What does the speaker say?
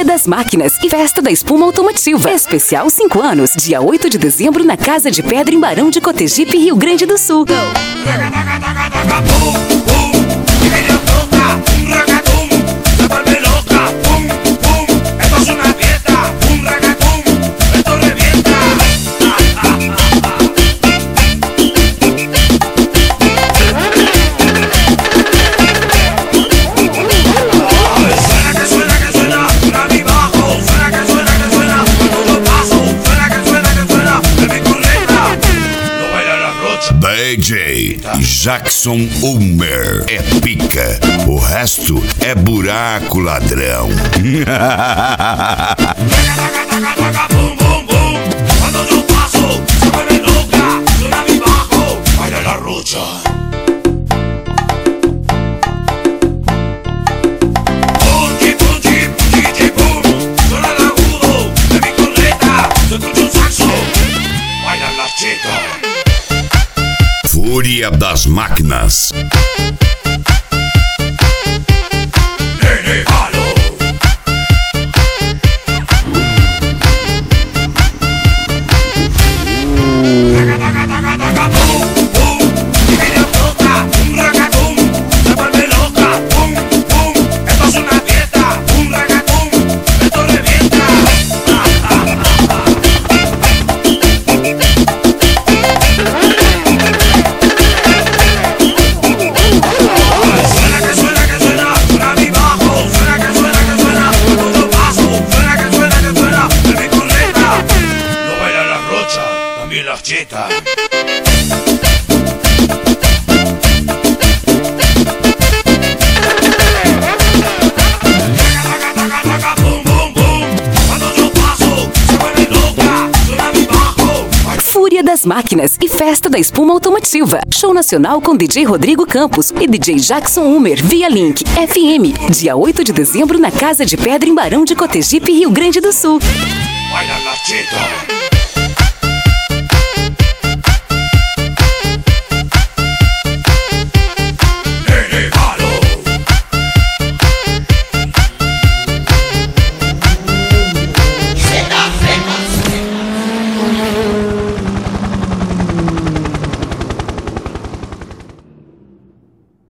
das Máquinas e Festa da Espuma Automotiva. Especial 5 anos, dia 8 de dezembro na Casa de Pedra em Barão de Cotegipe, Rio Grande do Sul. DJ Jackson Ulmer é pica, o resto é buraco, ladrão. Fúria das Máquinas. Fúria das Máquinas e Festa da Espuma Automotiva. Show nacional com DJ Rodrigo Campos e DJ Jackson Ulmer via Link FM. Dia 8 de dezembro na Casa de Pedra em Barão de Cotegipe, Rio Grande do Sul. Baila la chita.